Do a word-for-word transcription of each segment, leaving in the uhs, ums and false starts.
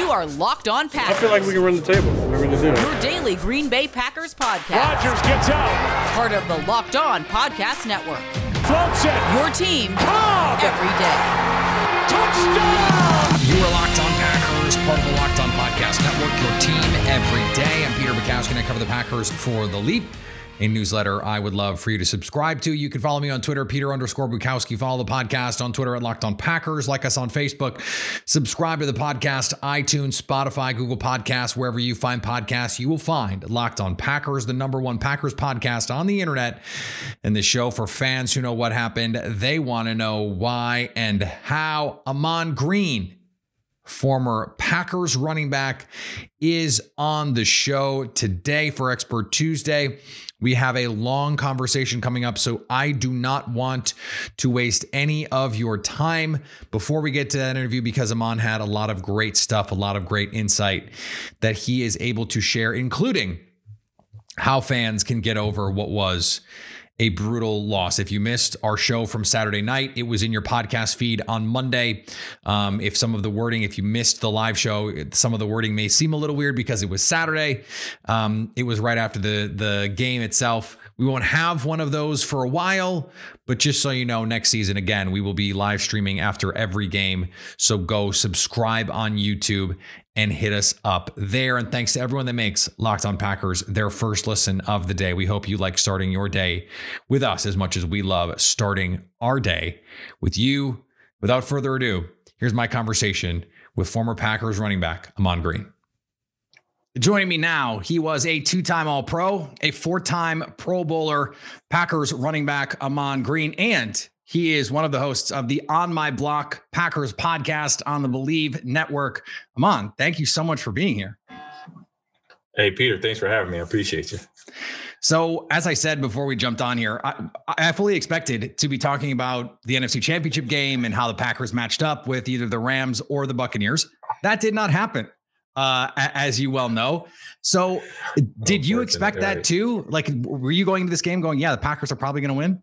are Locked On Packers. I feel like we can run the table. We're going to do it. Your daily Green Bay Packers podcast. Rodgers gets out. Part of the Locked On Podcast Network. Floats it. Your team Cobb. every day. Touchdown. You are Locked On Packers, part of the Locked On Podcast Network, your team every day. I'm Peter Bukowski, and I cover the Packers for The Leap, a newsletter I would love for you to subscribe to. You can follow me on Twitter, Peter underscore Bukowski. Follow the podcast on Twitter at Locked On Packers. Like us on Facebook. Subscribe to the podcast, iTunes, Spotify, Google Podcasts, wherever you find podcasts, you will find Locked On Packers, the number one Packers podcast on the internet. And the show for fans who know what happened. They want to know why and how. Ahman Green, former Packers running back, is on the show today for Expert Tuesday. We have a long conversation coming up, so I do not want to waste any of your time before we get to that interview, because Ahman had a lot of great stuff, a lot of great insight that he is able to share, including how fans can get over what was a brutal loss. If you missed our show from Saturday night, it was in your podcast feed on Monday. Um, if some of the wording, if you missed the live show, some of the wording may seem a little weird because it was Saturday. Um, it was right after the, the game itself. We won't have one of those for a while, but just so you know, next season, again, we will be live streaming after every game. So go subscribe on YouTube and hit us up there. And thanks to everyone that makes Locked On Packers their first listen of the day. We hope you like starting your day with us as much as we love starting our day with you. Without further ado, here's my conversation with former Packers running back Ahman Green. Joining me now, he was a two-time All-Pro, a four-time Pro Bowler, Packers running back Ahman Green, and he is one of the hosts of the On My Block Packers podcast on the Believe Network. Ahman, thank you so much for being here. Hey, Peter, thanks for having me. I appreciate you. So, as I said before we jumped on here, I, I fully expected to be talking about the N F C Championship game and how the Packers matched up with either the Rams or the Buccaneers. That did not happen, uh, as you well know. So, did you expect that too? Like, were you going into this game going, yeah, the Packers are probably going to win?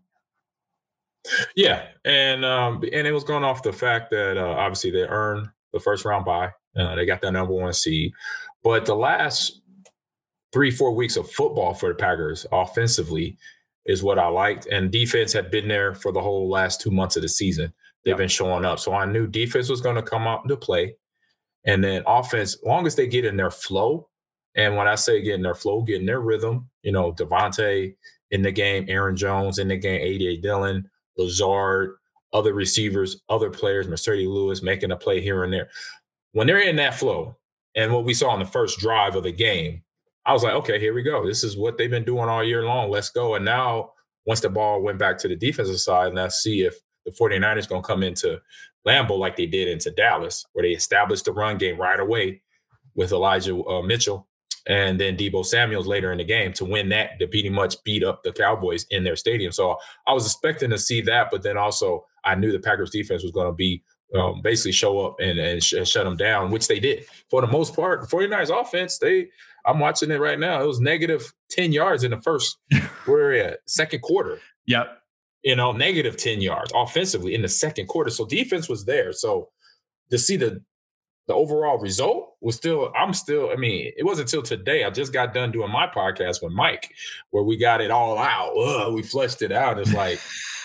Yeah, and um, and it was going off the fact that uh, obviously they earned the first round bye. Uh, they got that number one seed. But the last three, four weeks of football for the Packers offensively is what I liked. And defense had been there for the whole last two months of the season. They've yeah. been showing up. So I knew defense was going to come out to play. And then offense, as long as they get in their flow, and when I say get in their flow, get in their rhythm, you know, Devontae in the game, Aaron Jones in the game, A J Dillon, Lazard, other receivers, other players, Mercedes Lewis making a play here and there. When they're in that flow, and what we saw on the first drive of the game, I was like, okay, here we go. This is what they've been doing all year long. Let's go. And now, once the ball went back to the defensive side, let's see if the 49ers going to come into Lambeau like they did into Dallas, where they established the run game right away with Elijah uh, Mitchell and then Deebo Samuels later in the game to win that, to pretty much beat up the Cowboys in their stadium. So I was expecting to see that, but then also I knew the Packers defense was going to be um, basically show up and, and, sh- and shut them down, which they did. For the most part, the 49ers offense, they I'm watching it right now. It was negative ten yards in the first, we're at second quarter. Yep. You know, negative ten yards offensively in the second quarter. So defense was there. So to see the the overall result was still, I'm still, I mean, it wasn't until today. I just got done doing my podcast with Mike, where we got it all out. Ugh, we flushed it out. It's like,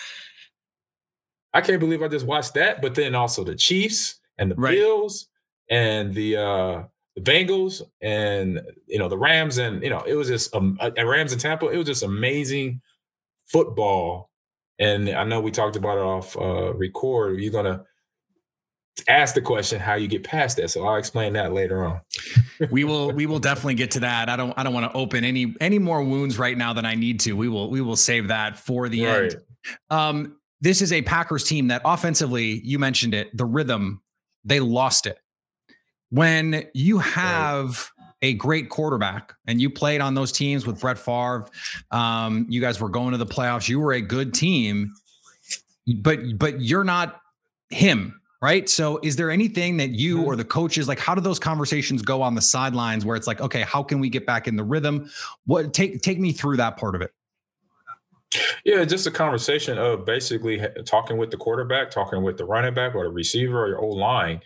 I can't believe I just watched that. But then also the Chiefs and the right. Bills and the uh, the Bengals and, you know, the Rams. And, you know, it was just um, uh, Rams and Tampa. It was just amazing football. And I know we talked about it off uh, record. You're going to ask the question how you get past that. So I'll explain that later on. we will we will definitely get to that. I don't I don't want to open any any more wounds right now than I need to. We will we will save that for the right. end. Um, this is a Packers team that offensively, you mentioned it, the rhythm, they lost it. When you have right. a great quarterback and you played on those teams with Brett Favre, um, you guys were going to the playoffs, you were a good team, but but you're not him. Right. So is there anything that you or the coaches, like, how do those conversations go on the sidelines where it's like, okay, how can we get back in the rhythm? What take, take me through that part of it. Yeah, just a conversation of basically talking with the quarterback, talking with the running back or the receiver or your O-line.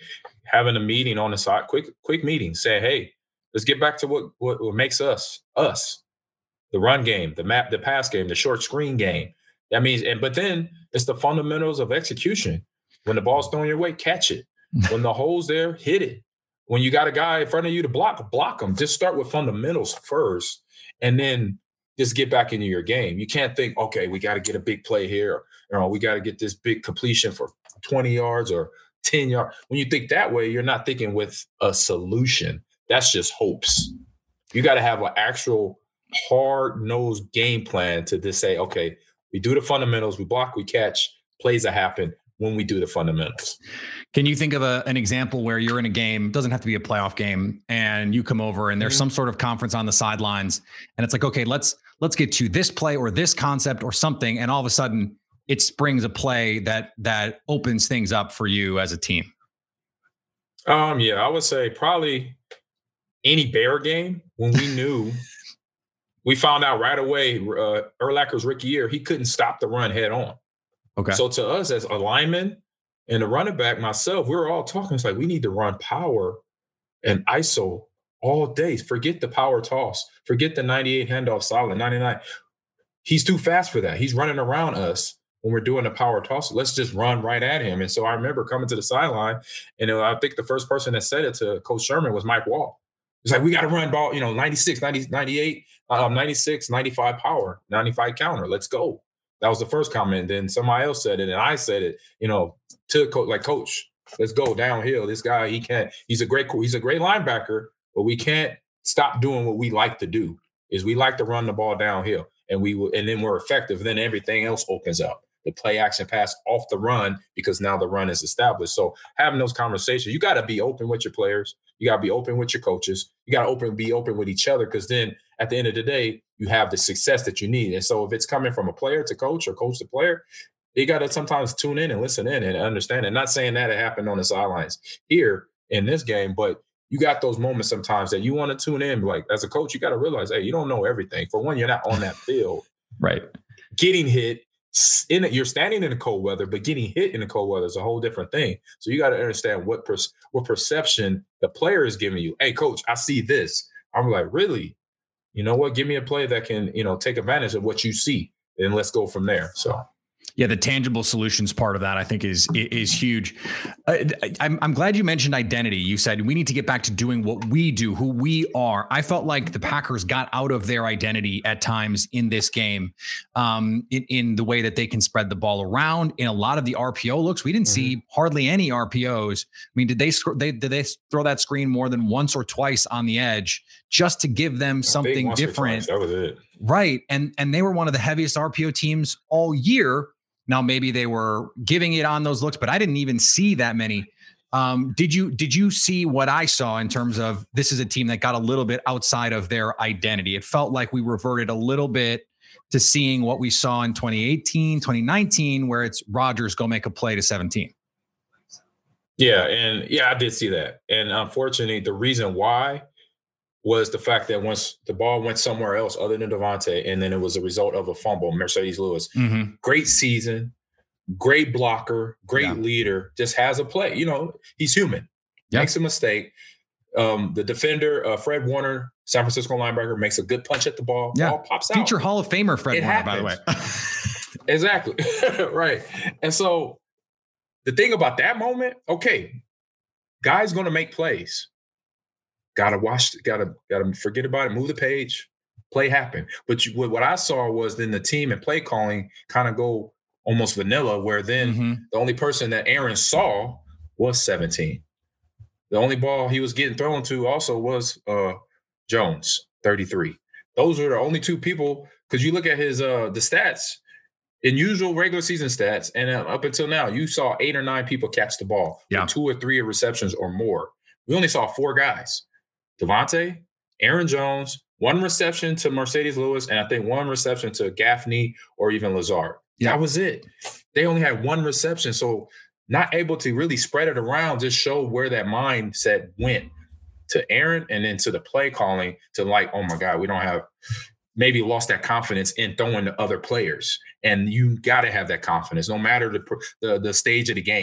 having a meeting on the side, quick, quick meeting, say, hey, let's get back to what, what, what makes us, us, the run game, the map, the pass game, the short screen game. That means, and but then it's the fundamentals of execution. When the ball's thrown your way, catch it. When the hole's there, hit it. When you got a guy in front of you to block, block them. Just start with fundamentals first, and then just get back into your game. You can't think, okay, we got to get a big play here. You know, we got to get this big completion for twenty yards or ten yards. When you think that way, you're not thinking with a solution. That's just hopes. You got to have an actual hard-nosed game plan to just say, okay, we do the fundamentals, we block, we catch, plays that happen when we do the fundamentals. Can you think of a, an example where you're in a game, doesn't have to be a playoff game, and you come over and there's mm-hmm. some sort of conference on the sidelines, and it's like, okay, let's let's get to this play or this concept or something, and all of a sudden it springs a play that that opens things up for you as a team? Um, yeah, I would say probably any Bear game when we knew we found out right away uh, Urlacher's rookie year, he couldn't stop the run head on. Okay. So to us as a lineman and the running back, myself, we were all talking. It's like we need to run power and I S O all day. Forget the power toss. Forget the ninety-eight handoff solid, ninety-nine. He's too fast for that. He's running around us when we're doing the power toss. Let's just run right at him. And so I remember coming to the sideline, and I think the first person that said it to Coach Sherman was Mike Wall. It's like, we got to run ball, you know, ninety-six, ninety, ninety-eight, um, ninety-six, ninety-five power, ninety-five counter. Let's go. That was the first comment. Then somebody else said it, and I said it, you know, to coach, like, coach, let's go downhill. This guy, he can't, he's a great, he's a great linebacker, but we can't stop doing what we like to do, is we like to run the ball downhill, and we will, and then we're effective. Then everything else opens up. The play action pass off the run, because now the run is established. So having those conversations, you got to be open with your players. You got to be open with your coaches. You got to open, be open with each other, because then at the end of the day, you have the success that you need. And so if it's coming from a player to coach or coach to player, you got to sometimes tune in and listen in and understand. And not saying that it happened on the sidelines here in this game, but you got those moments sometimes that you want to tune in. Like, as a coach, you got to realize, hey, you don't know everything. For one, you're not on that field. Right. Getting hit. In it, you're standing in the cold weather, but getting hit in the cold weather is a whole different thing. So you got to understand what per, what perception the player is giving you. Hey, coach, I see this. I'm like, really? You know what? Give me a play that can, you know, take advantage of what you see, and let's go from there. So. Yeah, the tangible solutions part of that, I think, is is huge. Uh, I'm, I'm glad you mentioned identity. You said we need to get back to doing what we do, who we are. I felt like the Packers got out of their identity at times in this game, um, in, in the way that they can spread the ball around. In a lot of the R P O looks, we didn't mm-hmm. see hardly any R P Os. I mean, did they, they did they throw that screen more than once or twice on the edge just to give them something different? That was it. Right. And, and they were one of the heaviest R P O teams all year. Now, maybe they were giving it on those looks, but I didn't even see that many. Um, did you did you see what I saw in terms of this is a team that got a little bit outside of their identity? It felt like we reverted a little bit to seeing what we saw in twenty eighteen, twenty nineteen, where it's Rodgers go make a play to seventeen. Yeah, and yeah, I did see that. And unfortunately, the reason why was the fact that once the ball went somewhere else other than Davante, and then it was a result of a fumble, Mercedes Lewis. Mm-hmm. Great season, great blocker, great yeah. leader, just has a play. You know, he's human. Yeah. Makes a mistake. Um, the defender, uh, Fred Warner, San Francisco linebacker, makes a good punch at the ball. Yeah. Ball pops out. Future Hall of Famer Fred it Warner, happens. by the way. Exactly. Right. And so the thing about that moment, okay, guy's going to make plays. Gotta watch, gotta, gotta forget about it, move the page, play happen. But you, what I saw was then the team and play calling kind of go almost vanilla, where then mm-hmm. the only person that Aaron saw was seventeen. The only ball he was getting thrown to also was uh, Jones, thirty-three. Those are the only two people, because you look at his uh, the stats, in usual regular season stats, and uh, up until now, you saw eight or nine people catch the ball, yeah. with two or three receptions or more. We only saw four guys. Davante, Aaron Jones, one reception to Mercedes Lewis, and I think one reception to Gaffney or even Lazard. Yeah. That was it. They only had one reception. So not able to really spread it around, just show where that mindset went to Aaron, and then to the play calling to, like, oh my God, we don't have, maybe lost that confidence in throwing to other players. And you got to have that confidence no matter the, the the stage of the game.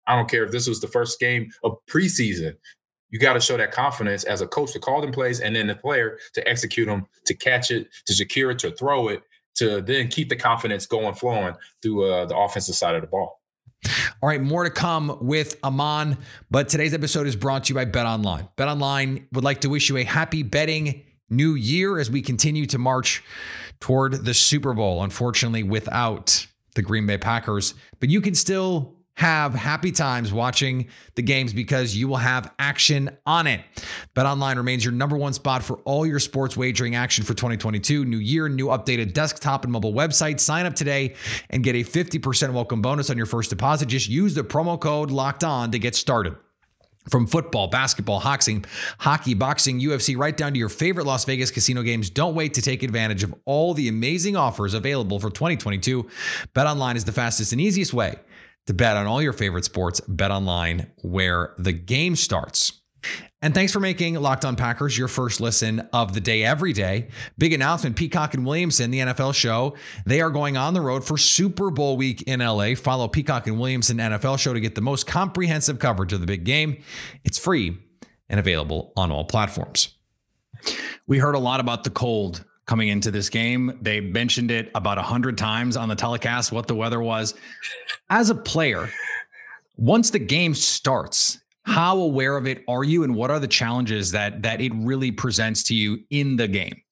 I don't care if this was the first game of preseason. You got to show that confidence as a coach to call them plays and then the player to execute them, to catch it, to secure it, to throw it, to then keep the confidence going, flowing through uh, the offensive side of the ball. All right, more to come with Aman, but today's episode is brought to you by BetOnline. BetOnline would like to wish you a happy betting new year as we continue to march toward the Super Bowl, unfortunately without the Green Bay Packers, but you can still have happy times watching the games because you will have action on it. BetOnline remains your number one spot for all your sports wagering action for twenty twenty-two. New year, new updated desktop and mobile website. Sign up today and get a fifty percent welcome bonus on your first deposit. Just use the promo code Locked On to get started. From football, basketball, boxing, hockey, boxing, U F C, right down to your favorite Las Vegas casino games, don't wait to take advantage of all the amazing offers available for twenty twenty-two. BetOnline is the fastest and easiest way to bet on all your favorite sports. BetOnline, where the game starts. And thanks for making Locked On Packers your first listen of the day every day. Big announcement, Peacock and Williamson, the N F L show, they are going on the road for Super Bowl week in L A. Follow Peacock and Williamson N F L show to get the most comprehensive coverage of the big game. It's free and available on all platforms. We heard a lot about the cold coming into this game. They mentioned it about a hundred times on the telecast, what the weather was. As a player, once the game starts, how aware of it are you, and what are the challenges that that it really presents to you in the game?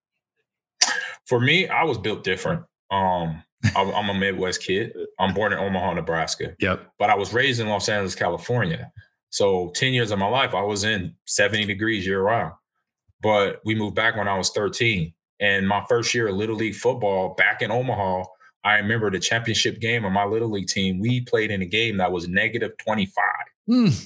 For me, I was built different. Um, I'm I'm a Midwest kid. I'm born in Omaha, Nebraska. Yep. But I was raised in Los Angeles, California. So ten years of my life, I was in seventy degrees year round. But we moved back when I was thirteen. And my first year of Little League football back in Omaha, I remember the championship game of my Little League team. We played in a game that was negative twenty-five. Mm.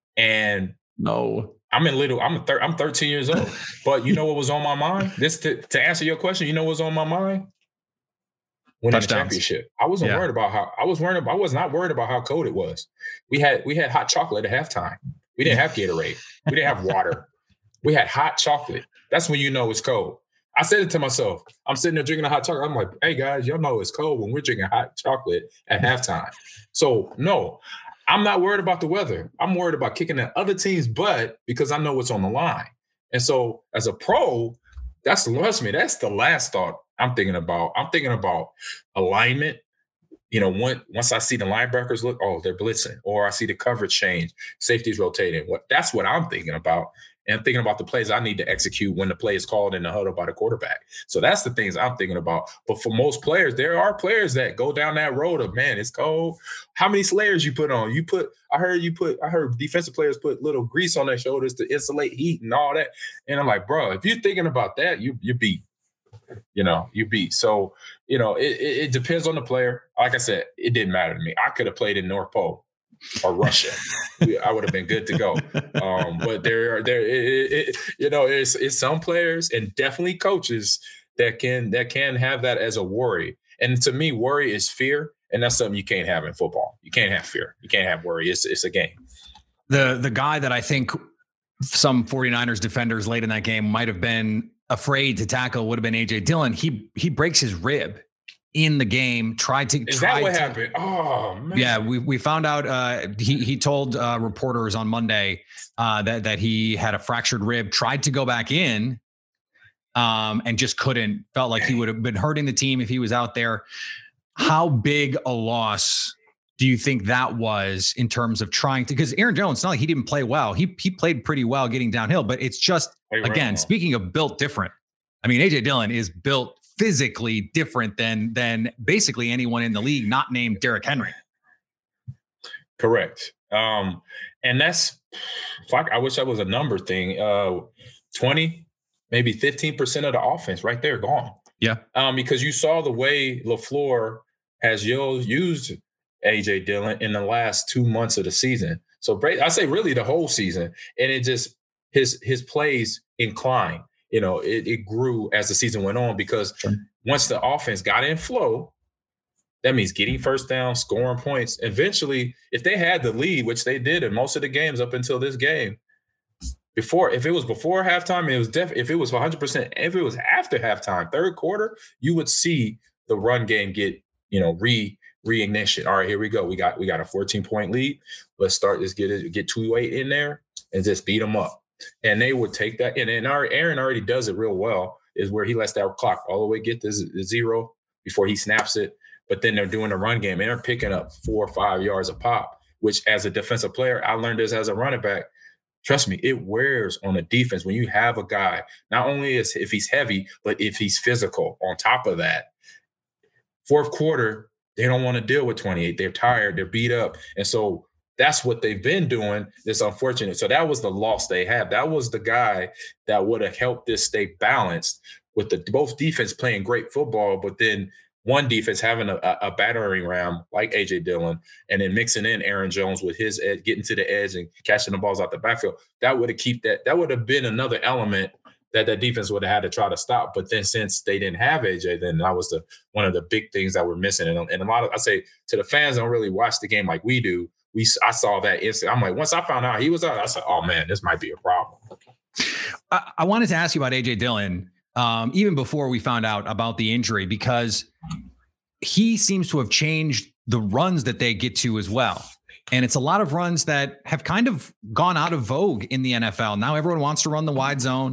And no, I'm in little, I'm a thir- I'm thirteen years old, but you know what was on my mind? This to, to answer your question, you know what was on my mind? Winning the championship. I wasn't yeah. worried about how I was worried about, I was not worried about how cold it was. We had we had hot chocolate at halftime. We didn't have Gatorade. We didn't have water. We had hot chocolate. That's when you know it's cold. I said it to myself. I'm sitting there drinking a hot chocolate. I'm like, hey guys, y'all know it's cold when we're drinking hot chocolate at halftime. So no. I'm not worried about the weather. I'm worried about kicking the other team's butt because I know what's on the line. And so as a pro, that's trust me, that's the last thought I'm thinking about. I'm thinking about alignment. You know, when, once I see the linebackers look, oh, they're blitzing, or I see the coverage change, safety's rotating. What that's what I'm thinking about. And I'm thinking about the plays I need to execute when the play is called in the huddle by the quarterback. So that's the things I'm thinking about. But for most players, there are players that go down that road of, man, it's cold. How many layers you put on? You put, I heard you put, I heard defensive players put little grease on their shoulders to insulate heat and all that. And I'm like, bro, if you're thinking about that, you you beat. You know, you beat. So, you know, it, it, it depends on the player. Like I said, it didn't matter to me. I could have played in North Pole or Russia. I would have been good to go. Um, but there are there, it, it, you know, it's it's some players and definitely coaches that can that can have that as a worry. And to me, worry is fear, and that's something you can't have in football. You can't have fear. You can't have worry. It's it's a game. The the guy that I think some 49ers defenders late in that game might have been afraid to tackle would have been A J Dillon. He he breaks his rib in the game, tried to. Is tried that what to, happened? Oh man! Yeah, we we found out. Uh, he he told uh, reporters on Monday uh, that that he had a fractured rib. Tried to go back in, um, and just couldn't. Felt like he would have been hurting the team if he was out there. How big a loss do you think that was in terms of trying to? Because Aaron Jones, it's not like he didn't play well. He he played pretty well getting downhill, but it's just hey, again right speaking of built different. I mean, A J Dillon is built physically different than than basically anyone in the league not named Derrick Henry. Correct. Um, and that's, fuck, I wish that was a number thing. Uh, twenty, maybe fifteen percent of the offense right there gone. Yeah. Um, because you saw the way LaFleur has used A J Dillon in the last two months of the season. So I say really the whole season. And it just, his his plays inclined. You know, it, it grew as the season went on because sure. once the offense got in flow, that means getting first down, scoring points. Eventually, if they had the lead, which they did in most of the games up until this game, before if it was before halftime, it was def- if it was one hundred percent, if it was after halftime, third quarter, you would see the run game get, you know, re reignition. All right, here we go. We got we got a fourteen point lead. Let's start. Let's get it. Get two eight in there and just beat them up. And they would take that. And then Aaron already does it real well. Is where he lets that clock all the way get to zero before he snaps it. But then they're doing a run game and they're picking up four or five yards a pop. Which, as a defensive player, I learned this as a running back. Trust me, it wears on a defense when you have a guy. Not only is if he's heavy, but if he's physical. On top of that, fourth quarter, they don't want to deal with twenty-eight. They're tired. They're beat up. And so that's what they've been doing. It's unfortunate. So that was the loss they had. That was the guy that would have helped this stay balanced with the both defense playing great football, but then one defense having a, a battering ram like A J Dillon and then mixing in Aaron Jones with his edge, getting to the edge and catching the balls out the backfield. That would have keep that. That would have been another element that that defense would have had to try to stop. But then since they didn't have A J, then that was the one of the big things that were missing. And, and a lot of, I say to the fans don't really watch the game like we do. We I saw that instant. I'm like, once I found out he was out, I said, oh man, this might be a problem. I, I wanted to ask you about A J Dillon um, even before we found out about the injury, because he seems to have changed the runs that they get to as well. And it's a lot of runs that have kind of gone out of vogue in the N F L. Now everyone wants to run the wide zone,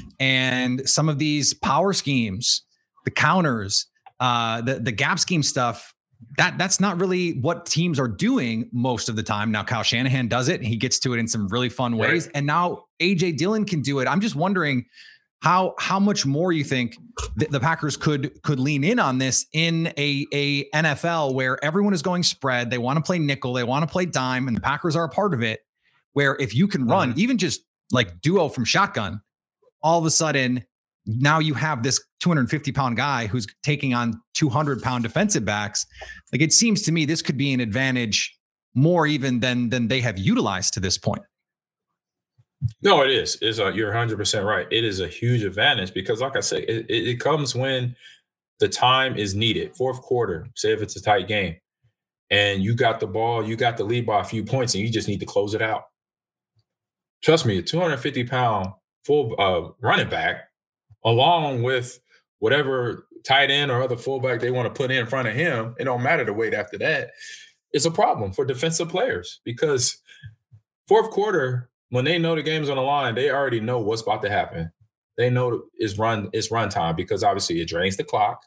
and some of these power schemes, the counters, uh, the, the gap scheme stuff, that that's not really what teams are doing most of the time. Now Kyle Shanahan does it, and he gets to it in some really fun ways. Right. And now A J Dillon can do it. I'm just wondering how how much more you think the, the Packers could could lean in on this in a, a N F L where everyone is going spread. They want to play nickel, they want to play dime, and the Packers are a part of it, where if you can run, mm-hmm. even just like duo from shotgun, all of a sudden now you have this two hundred fifty pound guy who's taking on two hundred pound defensive backs. Like, it seems to me this could be an advantage more even than than they have utilized to this point. No, it is. It's a, you're one hundred percent right. It is a huge advantage because, like I said, it, it, it comes when the time is needed. Fourth quarter, say if it's a tight game, and you got the ball, you got the lead by a few points, and you just need to close it out. Trust me, a two hundred fifty pound full uh, running back, along with whatever tight end or other fullback they want to put in front of him, it don't matter the weight after that, it's a problem for defensive players because fourth quarter, when they know the game's on the line, they already know what's about to happen. They know it's run it's run time because obviously it drains the clock.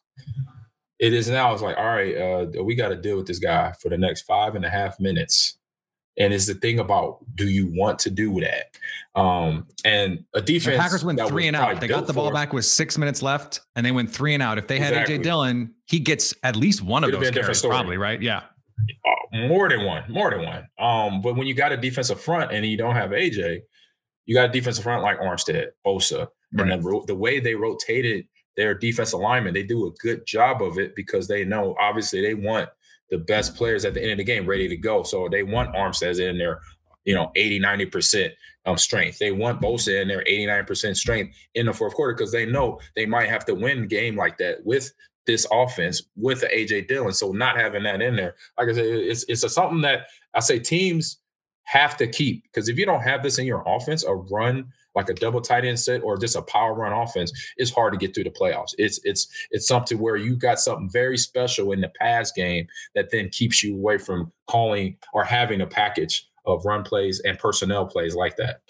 It is now. It's like, all right, uh, we got to deal with this guy for the next five and a half minutes. And it's the thing about, do you want to do that? Um, and a defense. The Packers went three and out. They got the ball for, back with six minutes left, and they went three and out. If they had exactly. A J Dillon, he gets at least one of It'd those carries, probably, right? Yeah. Uh, more than one, more than one. Um, but when you got a defensive front and you don't have A J, you got a defensive front like Armstead, Bosa, right. and the, the way they rotated their defense alignment, they do a good job of it because they know obviously they want the best players at the end of the game ready to go. So they want Armstead in there, you know, eighty, ninety percent um, strength. They want Bosa in there eighty-nine percent strength in the fourth quarter because they know they might have to win a game like that with this offense with the A J Dillon. So not having that in there, like I said, it's it's a, something that I say teams have to keep, because if you don't have this in your offense, a run like a double tight end set or just a power run offense, it's hard to get through the playoffs. It's it's it's something where you got something very special in the pass game that then keeps you away from calling or having a package of run plays and personnel plays like that.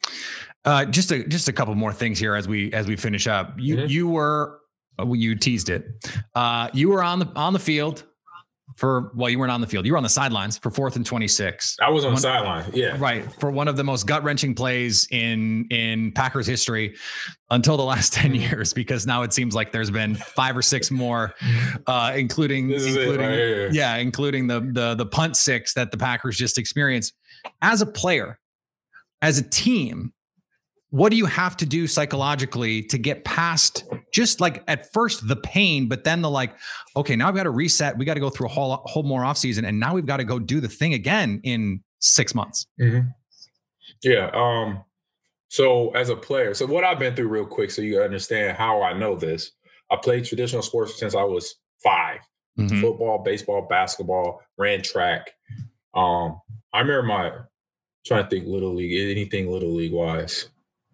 Uh, just a just a couple more things here as we as we finish up. You mm-hmm. you were Oh, you teased it. Uh, you were on the on the field for well, you weren't on the field. You were on the sidelines for fourth and twenty-six. I was on one, the sideline. Yeah, right. For one of the most gut wrenching plays in in Packers history until the last ten years, because now it seems like there's been five or six more, uh, including including right yeah, including the the the punt six that the Packers just experienced. As a player, as a team, what do you have to do psychologically to get past just like at first the pain, but then the like, okay, now I've got to reset. We got to go through a whole, whole more off season. And now we've got to go do the thing again in six months. Mm-hmm. Yeah. Um, so as a player, so what I've been through real quick, so you understand how I know this, I played traditional sports since I was five, mm-hmm. football, baseball, basketball, ran track. Um, I remember my trying to think little league, anything little league wise.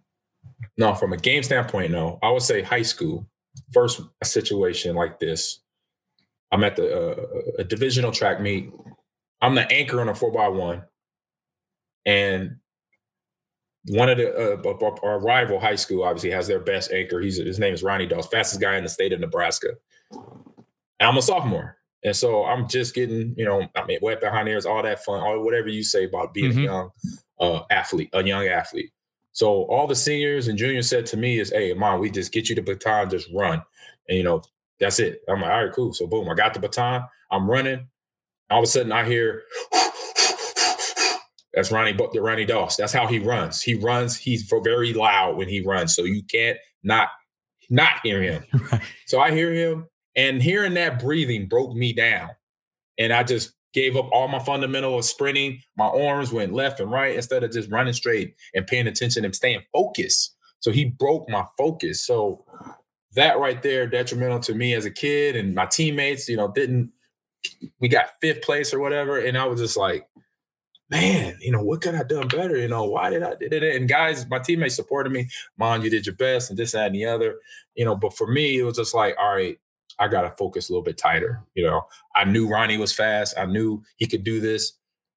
No, from a game standpoint, no. I would say high school, first situation like this. I'm at the uh, a divisional track meet. I'm the anchor on a four by one, and one of the uh, our rival high school obviously has their best anchor. He's his name is Ronnie Doss, fastest guy in the state of Nebraska. And I'm a sophomore, and so I'm just getting, you know, I mean, wet behind ears, all that fun, all whatever you say about being mm-hmm. a young uh, athlete, a young athlete. So all the seniors and juniors said to me is, "Hey, Mom, we just get you the baton, just run," and you know, that's it. I'm like, all right, cool. So boom, I got the baton. I'm running. All of a sudden, I hear. That's Ronnie, the Ronnie Doss. That's how he runs. He runs. He's very loud when he runs, so you can't not not hear him. Right. So I hear him, and hearing that breathing broke me down, and I just gave up all my fundamental of sprinting. My arms went left and right instead of just running straight and paying attention and staying focused. So he broke my focus. So that right there, detrimental to me as a kid, and my teammates. You know, didn't we got fifth place or whatever, and I was just like, man, you know, what could I have done better? You know, why did I did it? And guys, my teammates supported me. Mom, you did your best, and this, that, and the other. You know, but for me, it was just like, all right, I got to focus a little bit tighter. You know, I knew Ronnie was fast. I knew he could do this.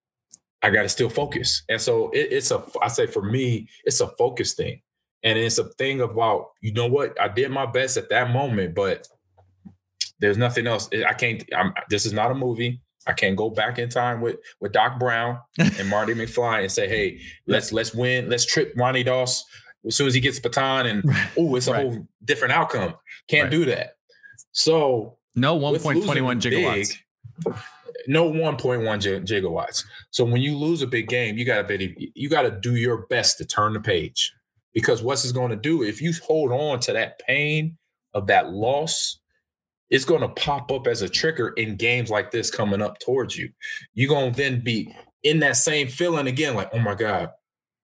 I got to still focus. And so it, it's a, I say for me, it's a focus thing. And it's a thing about, you know what, I did my best at that moment, but there's nothing else. I can't, I'm, this is not a movie. I can't go back in time with, with Doc Brown and Marty McFly and say, hey, let's let's win. Let's trip Ronnie Doss as soon as he gets the baton and, oh, it's a right. whole different outcome. Can't right. do that. So no one point two one gigawatts. Big, no one point one gigawatts. So when you lose a big game, you got to you got to do your best to turn the page, because what's it's going to do if you hold on to that pain of that loss, it's going to pop up as a trigger in games like this coming up towards you. You're going to then be in that same feeling again, like, oh my God,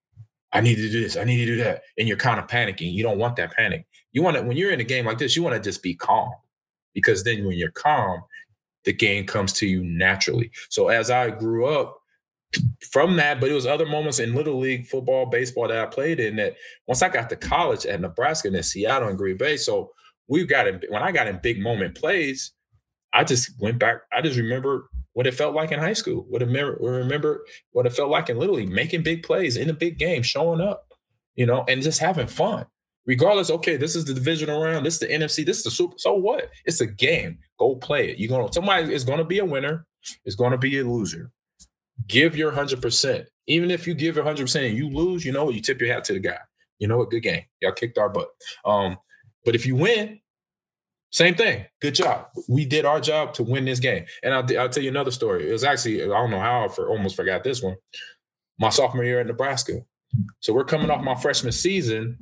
I need to do this. I need to do that. And you're kind of panicking. You don't want that panic. You want to, when you're in a game like this, you want to just be calm, because then when you're calm, the game comes to you naturally. So as I grew up from that, but it was other moments in Little League football, baseball that I played in, that once I got to college at Nebraska and then Seattle and Green Bay. So we got in, when I got in big moment plays, I just went back. I just remember what it felt like in high school. What it remember, remember what it felt like in Little League, making big plays in a big game, showing up, you know, and just having fun. Regardless, okay, this is the divisional round, this is the N F C, this is the Super. So what? It's a game. Go play it. You're gonna somebody is gonna be a winner. It's gonna be a loser. Give your hundred percent. Even if you give your hundred percent and you lose, you know what? You tip your hat to the guy. You know what? Good game. Y'all kicked our butt. Um, But if you win, same thing. Good job. We did our job to win this game. And I'll, I'll tell you another story. It was actually, I don't know how I for, almost forgot this one. My sophomore year at Nebraska. So we're coming off my freshman season.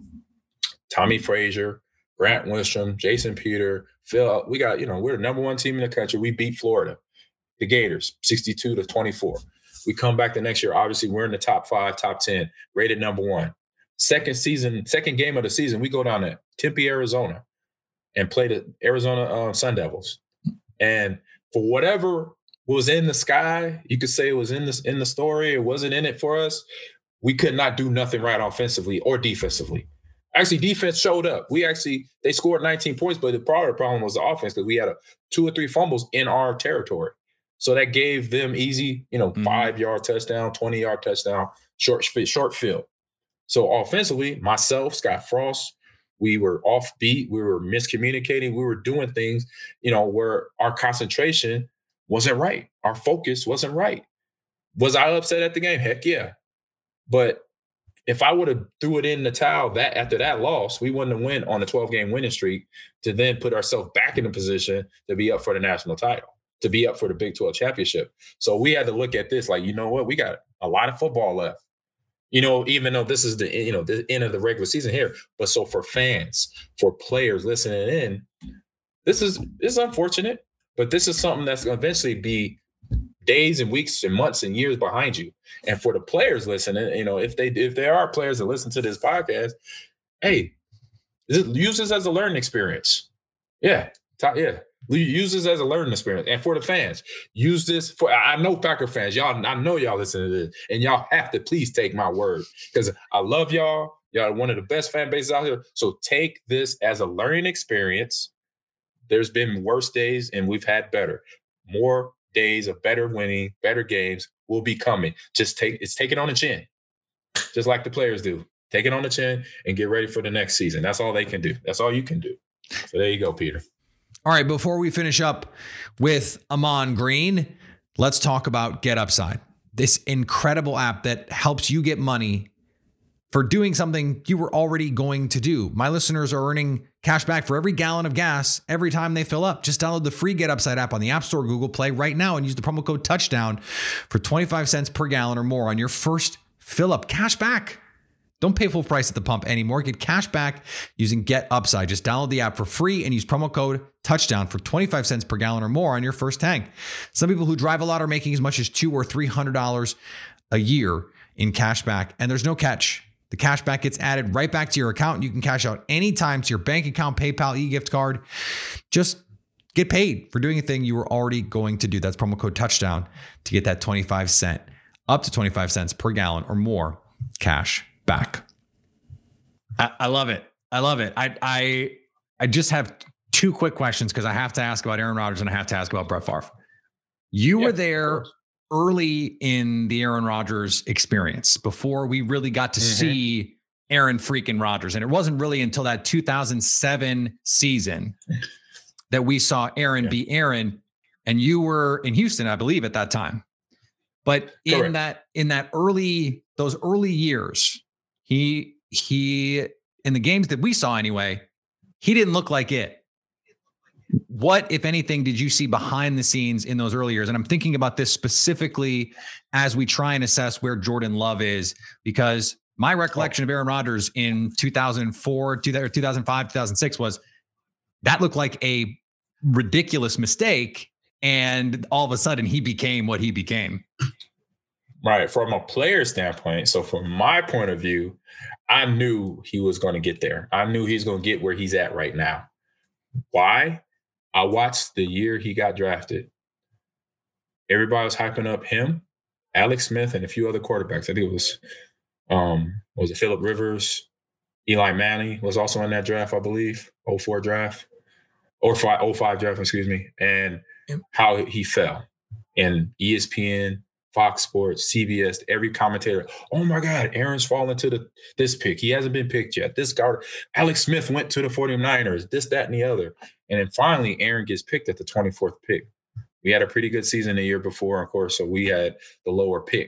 Tommy Frazier, Grant Wistrom, Jason Peter, Phil. We got, you know, we're the number one team in the country. We beat Florida, the Gators, sixty-two to twenty-four. We come back the next year. Obviously, we're in the top five, top ten, rated number one. Second season, second game of the season, we go down to Tempe, Arizona, and play the Arizona uh, Sun Devils. And for whatever was in the sky, you could say it was in this in the story, it wasn't in it for us. We could not do nothing right offensively or defensively. Actually, defense showed up. We actually they scored nineteen points, but the broader problem was the offense, because we had a two or three fumbles in our territory. So that gave them easy, you know, mm-hmm. five yard touchdown, twenty yard touchdown, short short field. So offensively, myself, Scott Frost, we were offbeat. We were miscommunicating. We were doing things, you know, where our concentration wasn't right. Our focus wasn't right. Was I upset at the game? Heck yeah. But if I would have threw it in the towel that after that loss, we wouldn't have went on a twelve-game winning streak to then put ourselves back in a position to be up for the national title, to be up for the Big twelve championship. So we had to look at this like, you know what? We got a lot of football left. You know, even though this is the, you know, the end of the regular season here, but so for fans, for players listening in, this is, this is unfortunate, but this is something that's going to eventually be days and weeks and months and years behind you. And for the players listening, you know, if they, if there are players that listen to this podcast, hey, use this as a learning experience. Yeah. Yeah. Use this as a learning experience. And for the fans, use this for, I know Packer fans, y'all, I know y'all listen to this, and y'all have to please take my word, because I love y'all. Y'all are one of the best fan bases out here. So take this as a learning experience. there's been worse days and we've had better. More days of better winning, better games will be coming. Just take it's take it on the chin, just like the players do. Take it on the chin and get ready for the next season. That's all they can do. That's all you can do. So there you go, Peter. All right, before we finish up with Ahman Green, let's talk about Get Upside, this incredible app that helps you get money for doing something you were already going to do. My listeners are earning cash back for every gallon of gas every time they fill up. Just download the free Get Upside app on the App Store, Google Play right now and use the promo code Touchdown for twenty-five cents per gallon or more on your first fill up. Cash back. Don't pay full price at the pump anymore. Get cash back using Get Upside. Just download the app for free and use promo code Touchdown for twenty-five cents per gallon or more on your first tank. Some people who drive a lot are making as much as two or three hundred dollars a year in cash back, and there's no catch. The cash back gets added right back to your account, and you can cash out anytime to your bank account, PayPal, e-gift card. Just get paid for doing a thing you were already going to do. That's promo code Touchdown to get that twenty-five cent, up to twenty-five cents per gallon or more cash back. I, I love it. I love it. I I I just have two quick questions because I have to ask about Aaron Rodgers and I have to ask about Brett Favre. You Yeah, were of there course. early in the Aaron Rodgers experience before we really got to Mhm. see Aaron freaking Rodgers. And it wasn't really until that two thousand seven season that we saw Aaron Yeah. be Aaron. And you were in Houston, I believe, at that time. But in Correct. that in that early those early years, he he in the games that we saw anyway, he didn't look like it. What, if anything, did you see behind the scenes in those early years? And I'm thinking about this specifically as we try and assess where Jordan Love is, because my recollection of Aaron Rodgers in two thousand four, two thousand five, two thousand six was that looked like a ridiculous mistake. And all of a sudden he became what he became. Right. From a player standpoint, so from my point of view, I knew he was going to get there. I knew he's going to get where he's at right now. Why? I watched the year he got drafted. Everybody was hyping up him, Alex Smith, and a few other quarterbacks. I think it was, um, was it Phillip Rivers? Eli Manning was also in that draft, I believe, oh four draft, or five, oh five draft, excuse me, and how he fell. And E S P N, Fox Sports, C B S, every commentator, oh my God, Aaron's fallen to the this pick. He hasn't been picked yet. This guy, Alex Smith went to the 49ers, this, that, and the other. And then finally, Aaron gets picked at the twenty-fourth pick. We had a pretty good season the year before, of course, so we had the lower pick.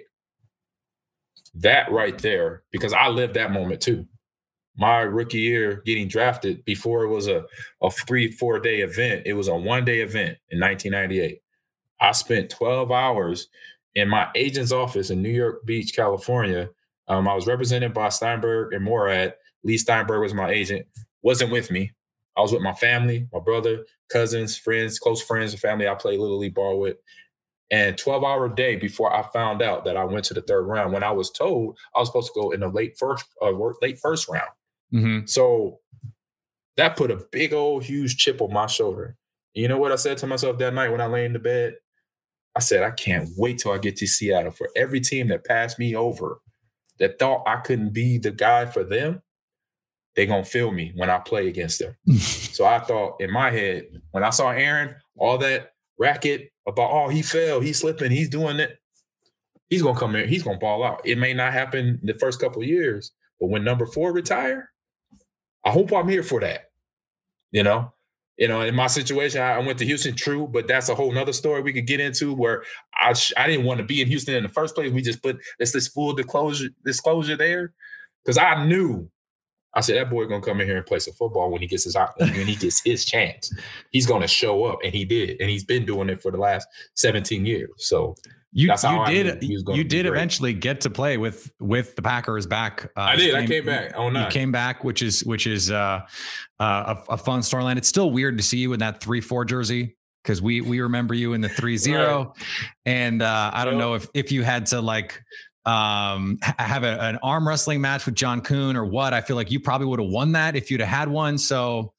That right there, because I lived that moment too. My rookie year getting drafted before it was a, a three, four day event. It was a one day event in nineteen ninety-eight. I spent twelve hours in my agent's office in New York Beach, California. Um, I was represented by Steinberg and Morad. Lee Steinberg was my agent, wasn't with me. I was with my family, my brother, cousins, friends, close friends, and family I played Little League ball with. And twelve hour day before I found out that I went to the third round, when I was told I was supposed to go in the late first, uh, late first round. Mm-hmm. So that put a big old huge chip on my shoulder. You know what I said to myself that night when I lay in the bed? I said, I can't wait till I get to Seattle. For every team that passed me over, that thought I couldn't be the guy for them, they're going to feel me when I play against them. So I thought in my head, when I saw Aaron, all that racket about, oh, he fell, he's slipping, he's doing it. He's going to come in, he's going to ball out. It may not happen the first couple of years, but when number four retire, I hope I'm here for that. You know, you know, in my situation, I went to Houston, true, but that's a whole nother story we could get into where I I didn't want to be in Houston in the first place. We just put this this full disclosure disclosure there because I knew. I said that boy gonna come in here and play some football when he gets his when he gets his chance. He's gonna show up, and he did, and he's been doing it for the last seventeen years. So. You, That's how you I did knew he was gonna you be did great. eventually get to play with with the Packers back. Uh, I did. I came- came back. Oh no. You came back, which is which is uh, uh, a, a fun storyline. It's still weird to see you in that three four jersey because we we remember you in the three zero, and uh, I don't Yep. know if if you had to like um, ha- have a, an arm wrestling match with John Kuhn or what. I feel like you probably would have won that if you'd have had one. So.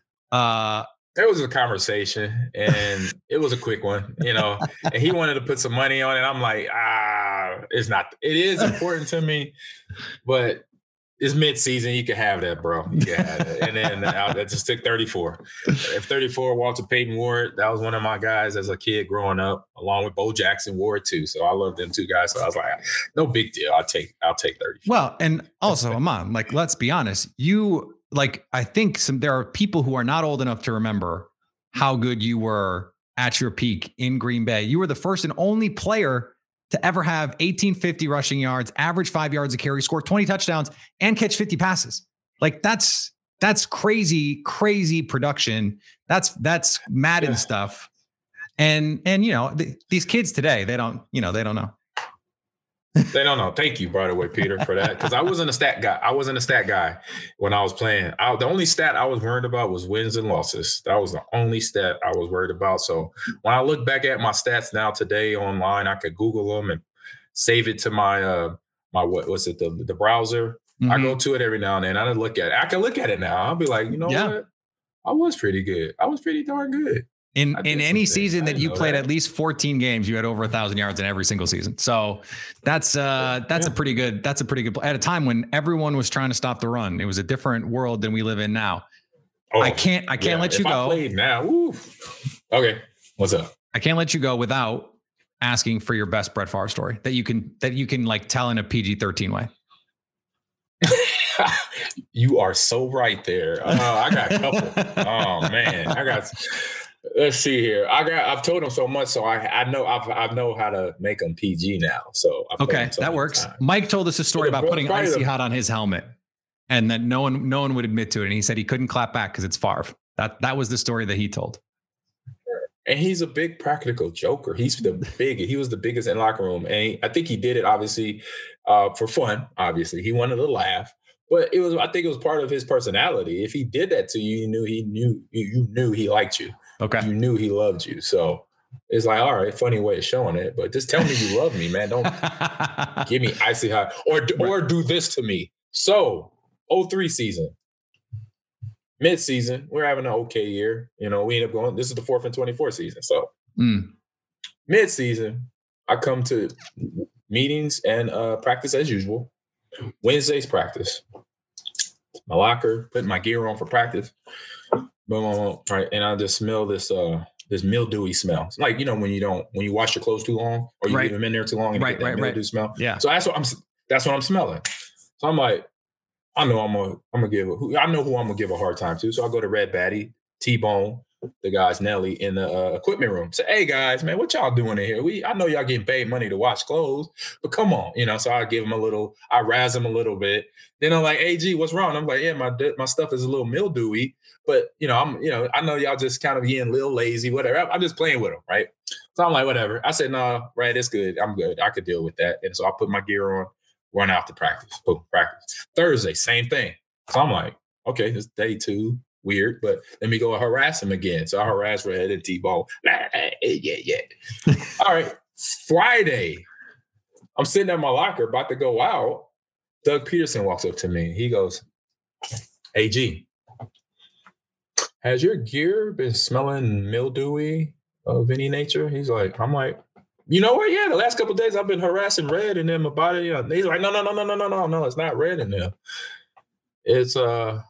Uh, There was a conversation and it was a quick one, you know, and he wanted to put some money on it. I'm like, ah, it's not, it is important to me, but it's mid-season. You can have that, bro. You can have that. And then I, I just took thirty-four. If thirty-four, Walter Payton Ward, that was one of my guys as a kid growing up, along with Bo Jackson Ward too. So I love them two guys. So I was like, no big deal. I'll take I'll take thirty. Well, and also, Amon, like, let's be honest. You like, I think some there are people who are not old enough to remember how good you were at your peak in Green Bay. You were the first and only player to ever have eighteen fifty rushing yards, average five yards a carry, score twenty touchdowns, and catch fifty passes. Like that's that's crazy, crazy production. That's that's Madden yeah. stuff. And and you know th- these kids today, they don't you know they don't know. They don't know. Thank you, by the way, Peter, for that. Because I wasn't a stat guy. I wasn't a stat guy when I was playing. I, the only stat I was worried about was wins and losses. That was the only stat I was worried about. So when I look back at my stats now today online, I could Google them and save it to my uh my what was it the the browser. Mm-hmm. I go to it every now and then. I don't look at it. I can look at it now. I'll be like, you know yeah. what? I was pretty good. I was pretty darn good. In in any season that you played that. At least fourteen games, you had over a thousand yards in every single season. So that's uh that's yeah. a pretty good that's a pretty good at a time when everyone was trying to stop the run. It was a different world than we live in now. Oh, I can't I can't yeah. let you if go. I played now. Woo. Okay, what's up? I can't let you go without asking for your best Brett Favre story that you can that you can like tell in a P G thirteen way. You are so right there. Uh, I got a couple. Oh man, I got. Let's see here. I got. I've told him so much, so I I know I've, I know how to make them P G now. So I've okay, that works. Time. Mike told us a story about putting icy the, hot on his helmet, and that no one no one would admit to it. And he said he couldn't clap back because it's Favre. That that was the story that he told. And he's a big practical joker. He's the big. He was the biggest in the locker room, and he, I think he did it obviously uh, for fun. Obviously, he wanted to laugh. But it was, I think it was part of his personality. If he did that to you, you knew he knew you, you knew he liked you. Okay. You knew he loved you. So it's like, all right, funny way of showing it, but just tell me you love me, man. Don't give me icy hot or, or do this to me. So oh three season, mid-season, we're having an okay year. You know, we end up going, this is the fourth and twenty-four season. So mm. mid-season, I come to meetings and uh, practice as usual. Wednesday's practice. My locker, putting my gear on for practice. Boom, boom, boom, right, and I just smell this uh this mildewy smell. It's like, you know, when you don't when you wash your clothes too long or you right. leave them in there too long and right, you get that right, mildew right. smell. Yeah. So that's what I'm that's what I'm smelling. So I'm like, I know I'm gonna I'm gonna give a, I know who I'm gonna give a hard time to. So I go to Red Batty, T-Bone, the guys Nelly in the uh, equipment room. Say, hey guys, man, what y'all doing in here? We I know y'all getting paid money to wash clothes, but come on, you know. So I give them a little, I razz them a little bit. Then I'm like, hey G, what's wrong? I'm like, yeah, my my stuff is a little mildewy, but you know, I'm you know, I know y'all just kind of being a little lazy, whatever. I'm just playing with them, right? So I'm like, whatever. I said, no, nah, right, it's good. I'm good. I could deal with that. And so I put my gear on, run out to practice. Boom, practice. Thursday, same thing. So I'm like, okay, it's day two. Weird, but let me go harass him again. So I harass Red and T-Bone. Yeah, yeah. All right. Friday, I'm sitting at my locker about to go out. Doug Peterson walks up to me. He goes, hey, G, has your gear been smelling mildewy of any nature? He's like, I'm like, you know what? Yeah, the last couple of days I've been harassing Red and them about it. And he's like, no, no, no, no, no, no, no, no. It's not Red in there. It's, uh,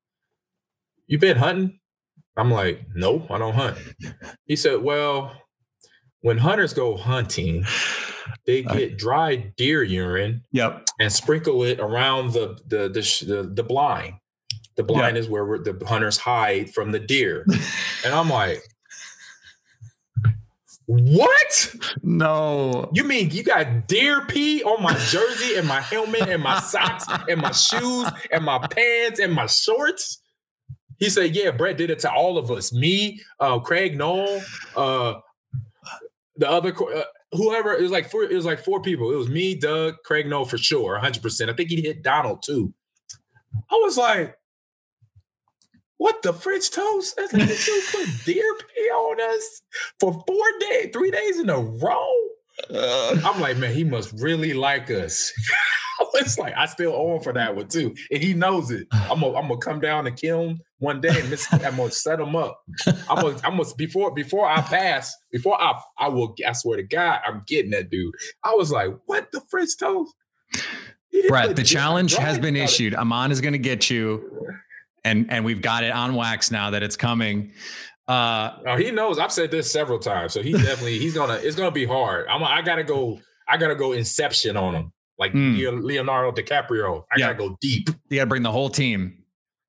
you been hunting? I'm like, nope, I don't hunt. He said, well, when hunters go hunting, they get dry deer urine yep. and sprinkle it around the the the, the, the blind. The blind yep. is where we're, the hunters hide from the deer. And I'm like, what? No. You mean you got deer pee on my jersey and my helmet and my socks and my shoes and my pants and my shorts? He said, yeah, Brett did it to all of us. Me, uh, Craig Knoll, uh, the other, uh, whoever. It was like four, it was like four people. It was me, Doug, Craig Knoll for sure, one hundred percent. I think he hit Donald too. I was like, what the French toast? That's like, did you put deer pee on us for four days, three days in a row? Uh, I'm like, man, he must really like us. It's like, I still owe him for that one too. And he knows it. I'm gonna I'm gonna come down to kill him one day and miss, I'm gonna set him up. I'm gonna, I'm gonna before before I pass, before I I will I swear to God, I'm getting that dude. I was like, what the French toast? Brett, the challenge has been issued. Aman is going to get you, and and we've got it on wax now that it's coming. Uh, oh, he knows. I've said this several times, so he definitely he's gonna. It's gonna be hard. I'm. I gotta go. I gotta go Inception on him, like mm. Leonardo DiCaprio. I yeah. gotta go deep. You gotta bring the whole team.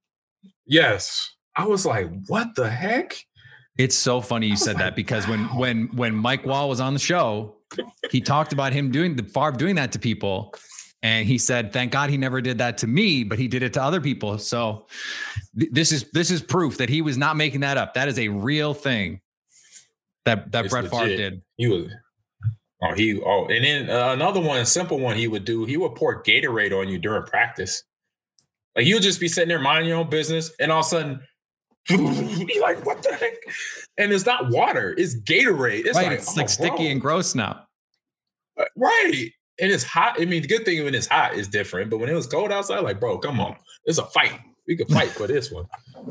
Yes, I was like, what the heck? It's so funny you said like, that because when when when Mike Wall was on the show, he talked about him doing the Favre doing that to people. And he said, thank God he never did that to me, but he did it to other people. So th- this is this is proof that he was not making that up. That is a real thing that, that Brett Favre did. He was, oh, he, oh, and then uh, another one, a simple one he would do, he would pour Gatorade on you during practice. Like he would just be sitting there minding your own business, and all of a sudden, be like, what the heck? And it's not water, it's Gatorade. It's right, like, it's oh, like sticky bro. and gross now. Right. And it's hot. I mean, the good thing when it's hot is different, but when it was cold outside, like, bro, come on. It's a fight. We could fight for this one.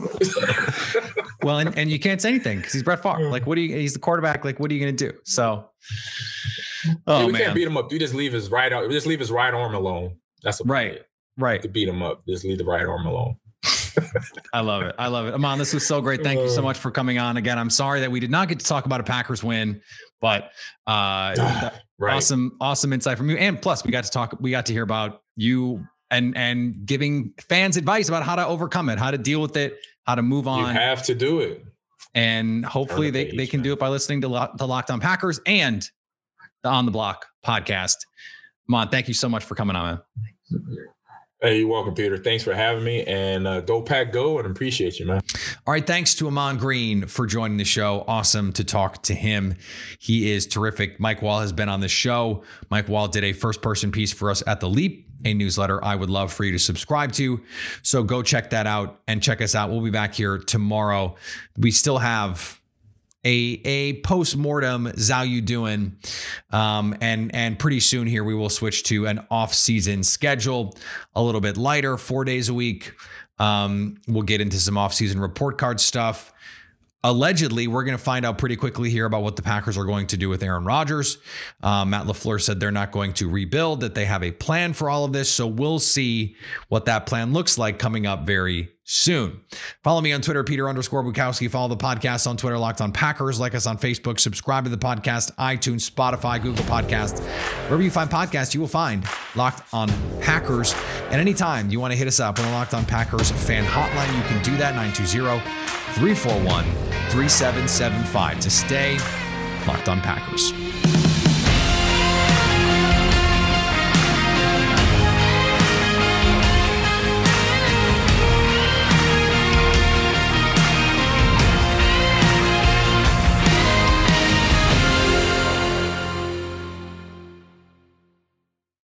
Well, and, and you can't say anything because he's Brett Favre. Like, what do you, he's the quarterback. Like, what are you going to do? So, oh, yeah, we man. can't beat him up. You just leave his right arm. Just leave his right arm alone. That's right. Right. To beat him up. Just leave the right arm alone. I love it. I love it. Aman, this was so great. Thank you so much for coming on again. I'm sorry that we did not get to talk about a Packers win, but uh, right. awesome, awesome insight from you. And plus we got to talk, we got to hear about you and, and giving fans advice about how to overcome it, how to deal with it, how to move on. You have to do it. And hopefully the they, page, they can man. do it by listening to Lo- the Locked On Packers and the On the Block podcast. Aman, thank you so much for coming on, man. Hey, you're welcome, Peter. Thanks for having me, and uh, go Pack Go, and appreciate you, man. All right. Thanks to Aman Green for joining the show. Awesome to talk to him. He is terrific. Mike Wall has been on the show. Mike Wall did a first person piece for us at The Leap, a newsletter I would love for you to subscribe to. So go check that out and check us out. We'll be back here tomorrow. We still have a a post-mortem How you doing? Um, and and pretty soon here we will switch to an off-season schedule, a little bit lighter, four days a week. Um, we'll get into some off-season report card stuff. Allegedly, we're going to find out pretty quickly here about what the Packers are going to do with Aaron Rodgers. Uh, Matt LaFleur said they're not going to rebuild, that they have a plan for all of this. So we'll see what that plan looks like coming up very soon. Follow me on Twitter, Peter underscore Bukowski. Follow the podcast on Twitter, Locked On Packers. Like us on Facebook. Subscribe to the podcast, iTunes, Spotify, Google Podcasts. Wherever you find podcasts, you will find Locked On Packers. And anytime you want to hit us up on the Locked On Packers fan hotline, you can do that, nine two zero, three four one, three seven seven five, to stay Locked On Packers.